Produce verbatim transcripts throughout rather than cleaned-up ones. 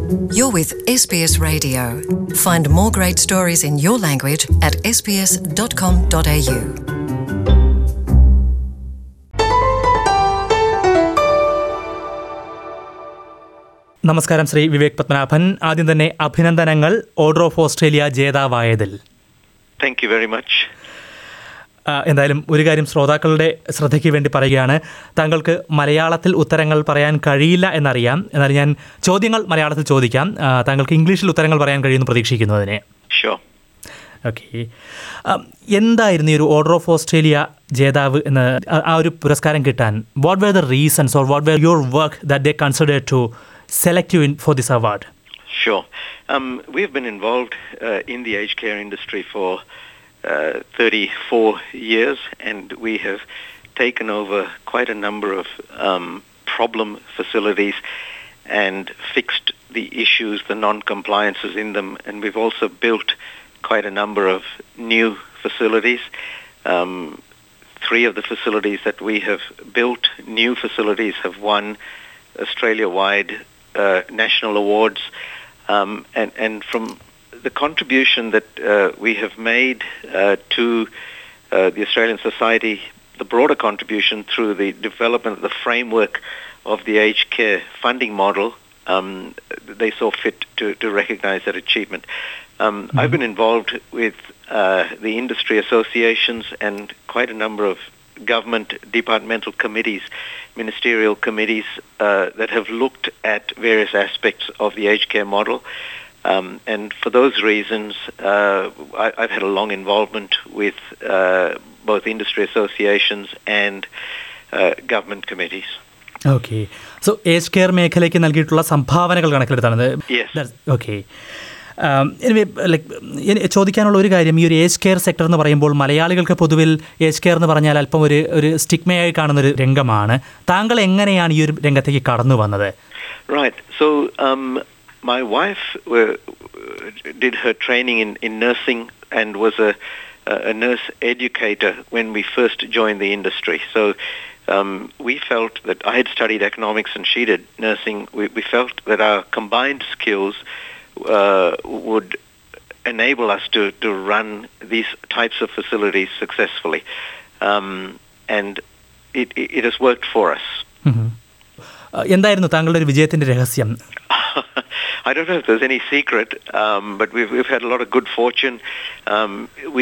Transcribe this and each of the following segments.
You're with S B S Radio. Find more great stories in your language at s b s dot com dot a u. നമസ്കാരം ശ്രീ വിവേക് പത്മനാഭൻ. ആദ്യം തന്നെ അഭിനന്ദനങ്ങൾ order of Australia ജേതാവായതിൽ. Thank you very much. എന്തായാലും ഒരു കാര്യം ശ്രോതാക്കളുടെ ശ്രദ്ധയ്ക്ക് വേണ്ടി പറയുകയാണ്. താങ്കൾക്ക് മലയാളത്തിൽ ഉത്തരങ്ങൾ പറയാൻ കഴിയില്ല എന്നറിയാം. എന്നാൽ ഞാൻ ചോദ്യങ്ങൾ മലയാളത്തിൽ ചോദിക്കാം. താങ്കൾക്ക് ഇംഗ്ലീഷിൽ ഉത്തരങ്ങൾ പറയാൻ കഴിയുമെന്ന് പ്രതീക്ഷിക്കുന്നതിന്. ഓക്കെ. എന്തായിരുന്നു ഈ ഒരു ഓർഡർ ഓഫ് ഓസ്ട്രേലിയ ജേതാവ് എന്ന ആ ഒരു പുരസ്കാരം കിട്ടാൻ? What were the reasons or what were your work that they consider to select you in for this award? Sure. Um, we've been involved uh, in the aged care industry for uh, thirty-four years, and we have taken over quite a number of um, problem facilities and fixed the issues, the non-compliances in them, and we've also built quite a number of new facilities. Um, three of the facilities that we have built, new facilities, have won Australia-wide Uh, national awards, um, and, and from the contribution that uh, we have made uh, to uh, the Australian society, the broader contribution through the development of the framework of the aged care funding model, um, they saw fit to, to recognise that achievement. Um, mm-hmm. I've been involved with uh, the industry associations and quite a number of government departmental committees, ministerial committees uh, that have looked at various aspects of the aged care model. Um, and for those reasons, uh, I, I've had a long involvement with uh, both industry associations and uh, government committees. Okay. So, aged care മേഖലയ്ക്ക് നൽകിയിട്ടുള്ള സംഭാവനകൾ കണക്കിലെടുത്താണ്. Yes. Okay. Anyway like ചോദിക്കാനുള്ള ഒരു കാര്യം, ഈ ഒരു age care sector എന്ന് പറയുമ്പോൾ മലയാളികൾക്ക് പൊതുവിൽ ഏജ് കെയർ എന്ന് പറഞ്ഞാൽ അല്പം ഒരു ഒരു സ്റ്റിഗ്മയായി കാണുന്നൊരു രംഗമാണ്. താങ്കൾ എങ്ങനെയാണ് ഈ ഒരു രംഗത്തേക്ക് കടന്നു വന്നത്? Right. So um, my wife uh, did her training in, in nursing and was a, a nurse educator when we first joined the industry. So um, we felt that I had studied economics and she did nursing. We, we felt that our combined skills Uh, would enable us to, to run these types of facilities successfully. Um, and it, it, it has worked for us. എന്തായിരുന്നു താങ്കളുടെ ഒരു വിജയത്തിന്റെ രഹസ്യം? I don't know if there's any secret, um, but we've, we've had a lot of good fortune. Um, we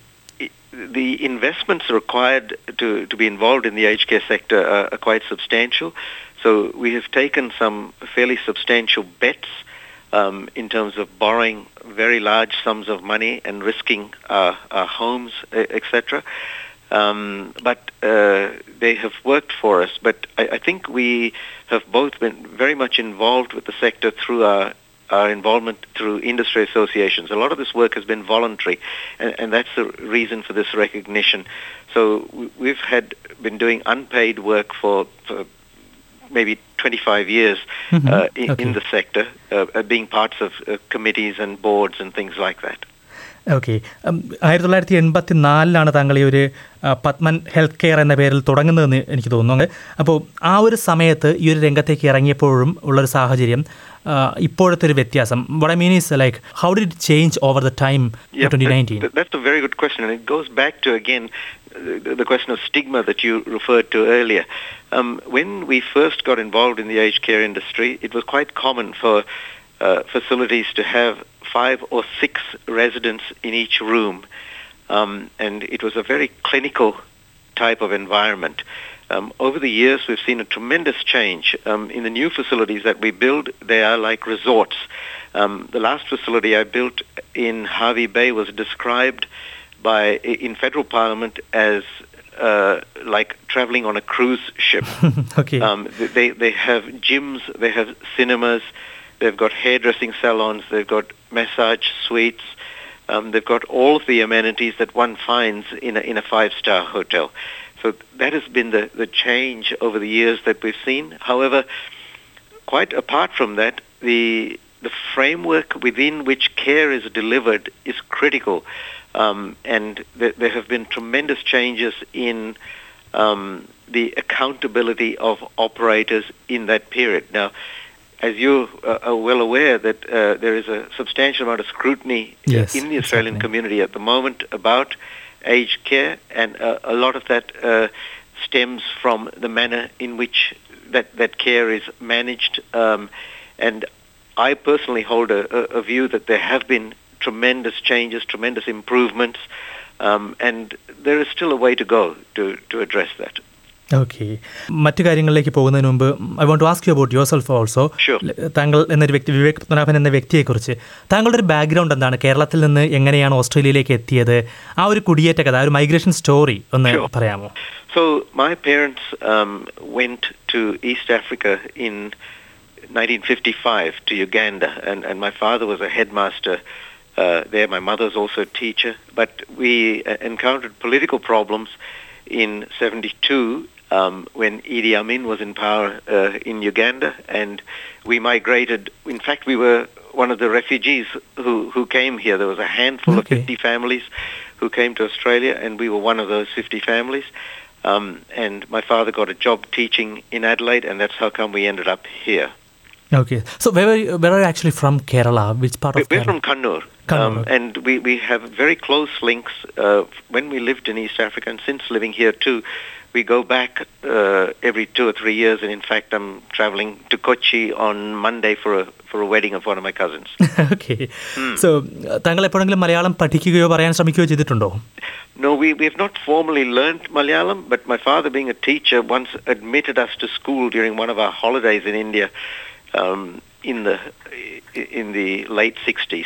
the investments required to, to be involved in the aged care sector are, are quite substantial. So we have taken some fairly substantial bets Um, in terms of borrowing very large sums of money and risking our, our homes, et cetera. Um, but uh, they have worked for us. But I, I think we have both been very much involved with the sector through our, our involvement through industry associations. A lot of this work has been voluntary, and, and that's the reason for this recognition. So we've had been doing unpaid work for, for maybe twenty-five years mm-hmm. uh, in, okay. in the sector, uh, being parts of uh, committees and boards and things like that. Okay. ആയിരത്തി തൊള്ളായിരത്തി എൺപത്തി നാലിലാണ് താങ്കൾ ഈ ഒരു Padman health care എന്ന പേരിൽ തുടങ്ങുന്നതെന്ന് എനിക്ക് തോന്നുന്നു. അപ്പോൾ ആ ഒരു സമയത്ത് ഈ ഒരു രംഗത്തേക്ക് ഇറങ്ങിയപ്പോഴും ഉള്ളൊരു സാഹചര്യം, ഇപ്പോഴത്തെ ഒരു വ്യത്യാസം, what I mean is like how did it change over the time in yep, twenty nineteen? That, that's a very good question, and it goes back to again the, the question of stigma that you referred to earlier. Um, when we first got involved in the aged care industry, it was quite common for uh, facilities to have five or six residents in each room, um, and it was a very clinical type of environment. Um, over the years, we've seen a tremendous change. Um, in the new facilities that we build, they are like resorts. Um, the last facility I built in Hervey Bay was described by in federal parliament as uh, like traveling on a cruise ship. Okay. Um, they they have gyms, they have cinemas, they've got hairdressing salons, they've got massage suites, um, they've got all of the amenities that one finds in a in a five-star hotel. So that has been the, the change over the years that we've seen. However, quite apart from that, the the framework within which care is delivered is critical. Um, and th- there have been tremendous changes in um, the accountability of operators in that period. Now, as you uh, are well aware, that uh, there is a substantial amount of scrutiny Yes, in the Australian exactly. community at the moment about aged care, and uh, a lot of that uh, stems from the manner in which that, that care is managed. Um, and I personally hold a, a view that there have been tremendous changes, tremendous improvements, um, and there is still a way to go to, to address that. Okay മറ്റു കാര്യങ്ങളിലേക്ക് പോകുന്നതിന് മുമ്പ് I want to ask you about yourself also. Sure. താങ്കൾ എന്നൊരു വ്യക്തി, വിവേക് പത്മനാഭൻ എന്ന വ്യക്തിയെക്കുറിച്ച് താങ്കളുടെ ഒരു ബാക്ക്ഗ്രൗണ്ട് എന്താണ്? കേരളത്തിൽ നിന്ന് എങ്ങനെയാണ് ഓസ്ട്രേലിയയിലേക്ക് എത്തിയത്? ആ ഒരു കുടിയേറ്റ കഥ, ആ ഒരു മൈഗ്രേഷൻ സ്റ്റോറി ഒന്ന് Sure. പറയാമോ? So my parents um, went to East Africa in nineteen fifty-five to Uganda, and, and my father was a headmaster uh, there. My mother was also a teacher, but we uh, encountered political problems in seventy-two um, when Idi Amin was in power uh, in Uganda, and we migrated. In fact, we were one of the refugees who, who came here. There was a handful Okay. of fifty families who came to Australia, and we were one of those fifty families. Um, and my father got a job teaching in Adelaide, and that's how come we ended up here. Okay. So where are you, where are you actually from Kerala? Which part of We- We're Kerala? from Kannur, Kannur, um, okay. and we, we have very close links. Uh, when we lived in East Africa, and since living here too, we go back uh, every two or three years. And in fact, I'm traveling to Kochi on Monday for a for a wedding of one of my cousins. Okay. So താങ്കൾ എപ്പോഴെങ്കിലും മലയാളം പഠിക്കുകയോ പറയാൻ ശ്രമിക്കുകയോ ചെയ്തിട്ടുണ്ടോ? No, we, we have not formally learnt Malayalam, but my father, being a teacher, once admitted us to school during one of our holidays in India. Um, in the in the late sixties,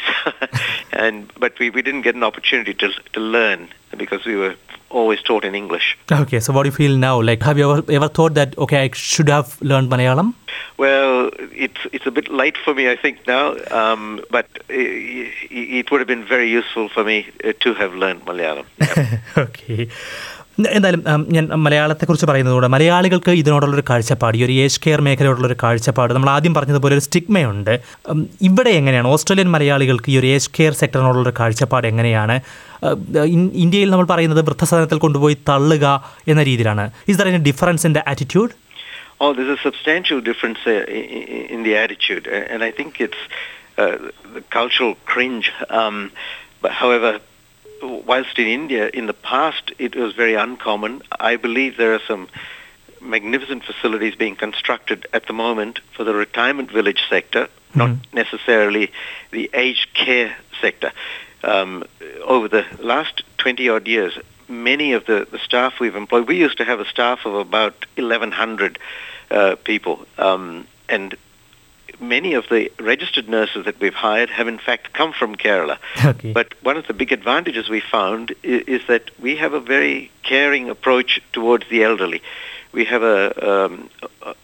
and but we, we didn't get an opportunity to to learn because we were always taught in English. Okay, so what do you feel now? Like, have you ever ever thought that okay, I should have learned Malayalam? Well, it's it's a bit late for me, I think now, um, but it, it would have been very useful for me uh, to have learned Malayalam. Yeah. Okay. എന്തായാലും ഉം, ഞാൻ മലയാളത്തെക്കുറിച്ച് പറയുന്നതുകൊണ്ട് മലയാളികൾക്ക് ഇതിനോടുള്ളൊരു കാഴ്ചപ്പാട്, ഈ ഒരു age care മേഖലയോടുള്ളൊരു കാഴ്ചപ്പാട്, നമ്മൾ ആദ്യം പറഞ്ഞതുപോലെ ഒരു സ്റ്റിഗ്മയുണ്ട്. ഉം, ഇവിടെ എങ്ങനെയാണ് ഓസ്ട്രേലിയൻ മലയാളികൾക്ക് ഈ ഒരു ഏജ് കെയർ സെക്ടറിനോടുള്ളൊരു കാഴ്ചപ്പാട് എങ്ങനെയാണ്? ഉം, ഇൻ- ഇന്ത്യയിൽ നമ്മൾ പറയുന്നത് വൃദ്ധസദനത്തിൽ കൊണ്ടുപോയി തള്ളുക എന്ന രീതിയിലാണ്. Is there any difference in the attitude? Oh, there's a substantial difference uh, in, in the attitude, and I think it's uh, the cultural cringe. Um, but however, whilst in India, in the past, it was very uncommon. I believe there are some magnificent facilities being constructed at the moment for the retirement village sector, not necessarily the aged care sector. Um, over the last twenty odd years, many of the, the staff we've employed, we used to have a staff of about eleven hundred uh, people, um, and many of the registered nurses that we've hired have in fact come from Kerala. Okay. But one of the big advantages we found is, is that we have a very caring approach towards the elderly. We have a, um, a,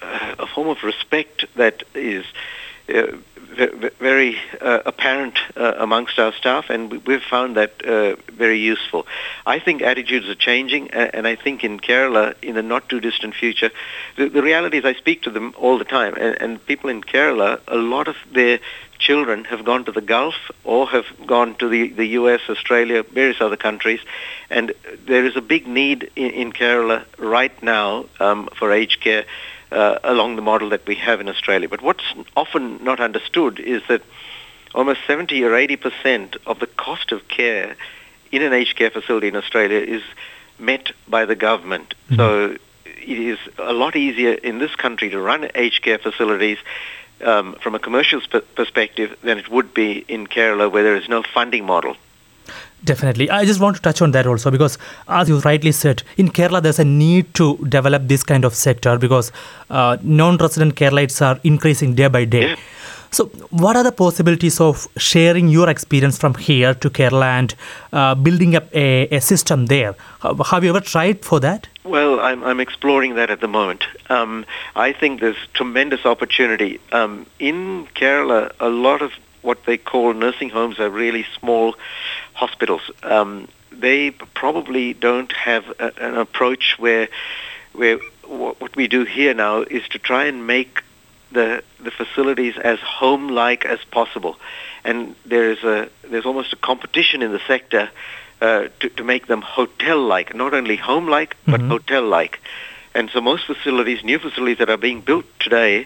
a form of respect that is uh, ve- very uh, apparent uh, amongst our staff, and we- we've found that uh, very useful. I think attitudes are changing, a- and I think in Kerala, in the not-too-distant future, the, the reality is I speak to them all the time, and, and people in Kerala, a lot of their children have gone to the Gulf or have gone to the, the U S, Australia, various other countries, and there is a big need in, in Kerala right now um, for aged care uh, along the model that we have in Australia. But what's often not understood is that almost seventy or eighty percent of the cost of care in an aged care facility in Australia is met by the government. Mm-hmm. So it is a lot easier in this country to run aged care facilities um, from a commercial sp- perspective than it would be in Kerala, where there is no funding model. Definitely. I just want to touch on that also because, as you rightly said, in Kerala there's a need to develop this kind of sector because uh, non-resident Keralites are increasing day by day. Yeah. So what are the possibilities of sharing your experience from here to Kerala and uh, building up a, a system there? Have have you ever tried for that? Well, I'm, I'm exploring that at the moment. Um, I think there's tremendous opportunity. Um, in Kerala, a lot of what they call nursing homes are really small hospitals. Um, they probably don't have a, an approach where, where what, what we do here now is to try and make the the facilities as home-like as possible, and there is a there's almost a competition in the sector uh, to to make them hotel-like, not only home-like but Mhm. hotel-like. And so most facilities, new facilities that are being built today,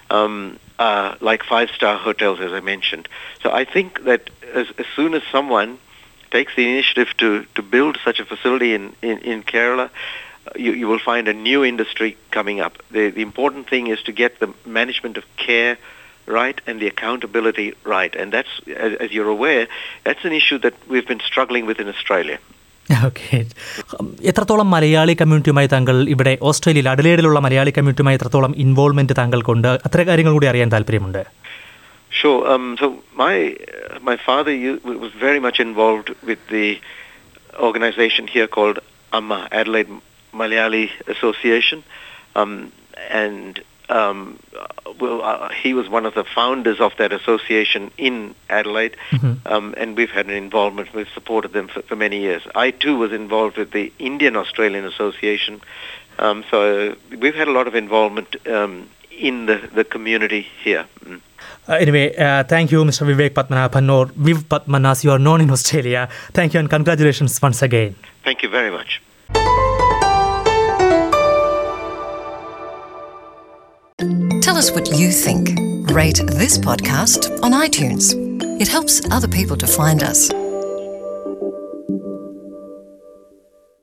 um, uh, like five-star hotels, as I mentioned. So I think that as, as soon as someone takes the initiative to, to build such a facility in, in, in Kerala, you, you will find a new industry coming up. The, the important thing is to get the management of care right and the accountability right. And that's, as, as you're aware, that's an issue that we've been struggling with in Australia. Okay. എത്രത്തോളം മലയാളി കമ്മ്യൂണിറ്റിയുമായി താങ്കൾ ഇവിടെ ഓസ്ട്രേലിയയിൽ അഡലേഡിലുള്ള മലയാളി കമ്മ്യൂണിറ്റിയുമായി എത്രത്തോളം involvement താങ്കൾക്കുണ്ട്? അത്തരം കാര്യങ്ങൾ കൂടി അറിയാൻ താല്പര്യമുണ്ട്. Sure. Um, so my uh, my father u- was very much involved with the organization here called AMMA, Adelaide Malayali Association, um, and um, well, uh, he was one of the founders of that association in Adelaide, mm-hmm. um, and we've had an involvement. We've supported them for, for many years. I too was involved with the Indian Australian Association, um, so we've had a lot of involvement um, in the, the community here. Mm. Uh, anyway, uh, thank you, Mister Vivek Padmanabhan, or Viv Padman as you are known in Australia. Thank you and congratulations once again. Thank you very much. Tell us what you think. Rate this podcast on iTunes. It helps other people to find us.